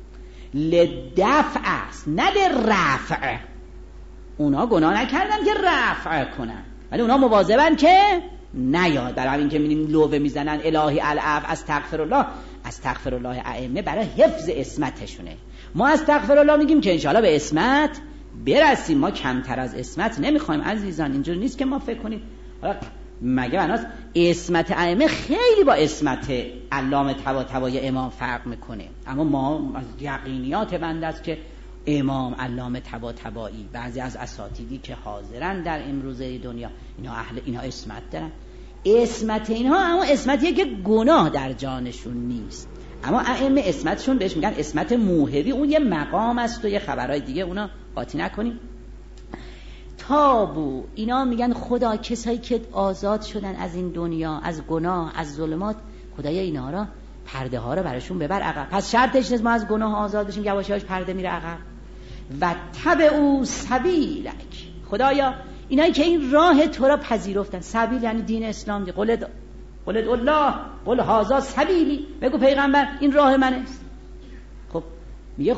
لدفع است نه لرفع. اونا گناه نکردن که رفع کنن، ولی اونا مواظبن که نیاد. برای همین که میبینیم لوبه میزنن الهی العفو استغفر الله ائمه برای حفظ اسمتشونه. ما استغفر الله میگیم که انشاءالله به اسمت برسیم. ما کمتر از اسمت نمیخوایم عزیزان، اینجور نیست که ما فکر کنیم. مگه بناس اسمت ائمه خیلی با اسمت علامه طباطبایی امام فرق میکنه، اما ما از یقینیات بنده است که امام علامه طباطبایی، بعضی از اساتیدی که حاضرن در امروزه دنیا، اینا اسمت دارن. اسمت اینها اما اسمتیه که گناه در جانشون نیست. اما ائمه اسمتشون بهش میگن اسمت موهبی، اون یه مقام است و یه خبرهای دیگه، اونا قاطی نکنیم. تابو، اینا میگن خدا کسایی که آزاد شدن از این دنیا، از گناه، از ظلمات، خدایا اینا را پرده ها رو براشون ببر عقب. پس شرطش نیست ما از گناه آزاد بشیم، یواش یواش پرده میره عقب. و تبعوا سبیلک، خدایا اینایی که این راه تو را پذیرفتن، سبیل یعنی دین اسلام، قل الله قل هذا سبیلی، بگو پیغمبر این راه من است. خب میگه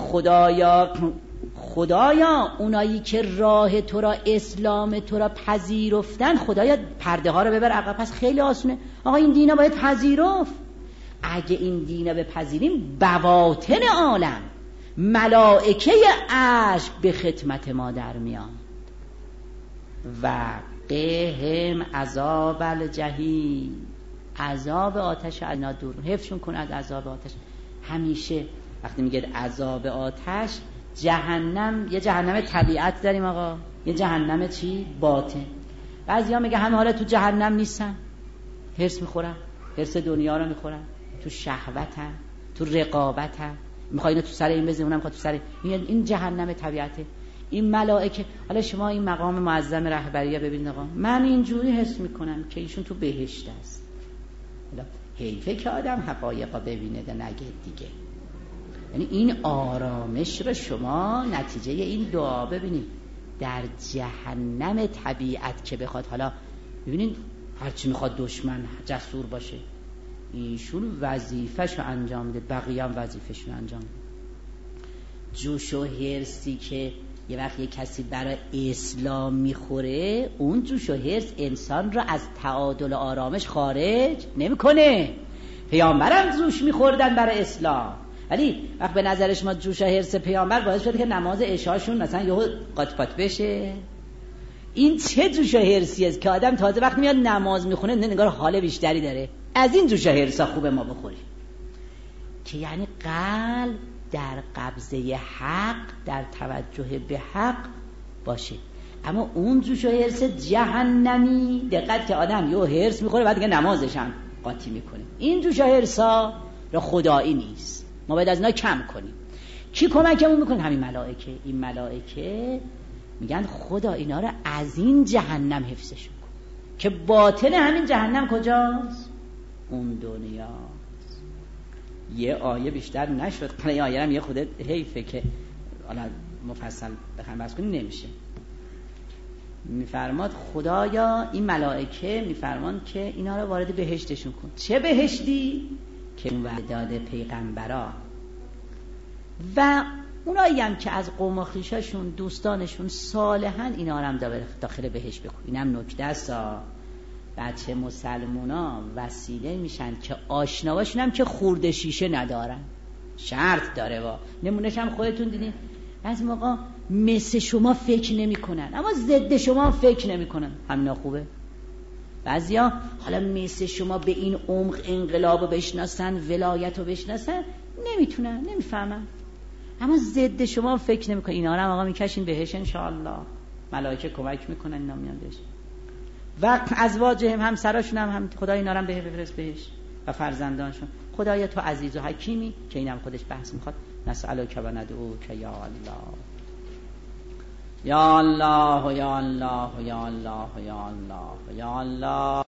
خدایا اونایی که راه تو را، اسلام تو را پذیرفتن، خدایا پرده ها رو ببر عقب. پس خیلی آسونه آقا، این دینه باید پذیرفت. اگه این دینه بپذیریم، بواطن عالم ملائکه عرش به خدمت ما در میان. و قهم عذاب الجحیم، عذاب آتش اینا دور، حفظشون کن از عذاب آتش. همیشه وقتی میگه عذاب آتش، جهنم، یه جهنم طبیعت داریم آقا، یه جهنم چی؟ باطن. بعضیا میگه همه حالا تو جهنم نیستن، هرس میخورن، هرس دنیا رو میخورن، تو شهوتن، تو رقابتن. میخوای اینو تو سر این بزنی، اونم میخواد تو سر این جهنم طبیعته. این ملائکه، حالا شما این مقام معظم رهبریه ببینید آقا، من اینجوری حس میکنم که ایشون تو بهشت است. حالا حیفه که آدم حقایق ببینه ده نگه دیگه. یعنی این آرامش رو شما نتیجه این دعا ببینید. در جهنم طبیعت که بخواد، حالا ببینید هرچی میخواد دشمن جسور باشه، ایشون وظیفه‌شو انجام ده، بقیه هم وظیفه‌شون انجام ده. جوش و حرصی که یه وقت یه کسی برای اسلام میخوره، اون جوش و حرص انسان رو از تعادل و آرامش خارج نمیکنه. پیامبرم جوش میخوردن برای اسلام، ولی وقت به نظر شما جوش و حرص پیامبر باعث شده که نماز عشاشون مثلا یهو قات پات بشه؟ این چه جوش و حرصی است که آدم تازه وقت میاد نماز میخونه انگار حال بیشتری داره. از این جوش و حرصا خوبه ما بخوریم که یعنی قلب در قبضه حق، در توجه به حق باشه. اما اون جوش و حرص جهنمی، دقت که آدم یه حرص میخوره بعد دیگه نمازش هم قاطی میکنه، این جوش و حرصا را خدایی نیست، ما باید از اینا کم کنیم. کی کمکمون میکنه؟ همین ملائکه. این ملائکه میگن خدا اینا را از این جهنم حفظشون کن. که باطن همین جهنم کجاست؟ اون دنیا. یه آیه بیشتر نشد، این آیه هم یه خود حیفه که حالا مفصل بخوام بحث کنیم نمیشه. میفرماد خدایا این ملائکه میفرمان که اینا رو وارد بهشتشون کن. چه بهشتی؟ که اون وعده داده پیغمبرا و اونایی هم که از قوم و خویشاشون دوستانشون صالحن، اینا رو هم داخل بهشت بکن. اینم نکته است. بچه مسلمونا وسیله میشن که آشناواشون هم که خورده شیشه ندارن. شرط داره وا. نمونهش هم خودتون دیدین، بعضی موقع مثل شما فکر نمی کنن اما ضد شما فکر نمی کنن، همینا خوبه. بعضیا حالا مثل شما به این عمق انقلاب رو بشناسن، ولایت رو بشناسن، نمیتونن، نمیفهمن، اما ضد شما فکر نمی کنن. اینا رو هم آقا میکشین بهش انشاءالله، ملائکه کمک میکنن اینا میان بهش. و ازواجهم، همسراشون هم خدا اینا رو هم بفرست بهش و فرزندانشون. خدایا تو عزیز و حکیمی، که اینم خودش بحث میخواد. نسألک و ندعوک یا الله یا الله یا الله یا الله یا الله یا الله.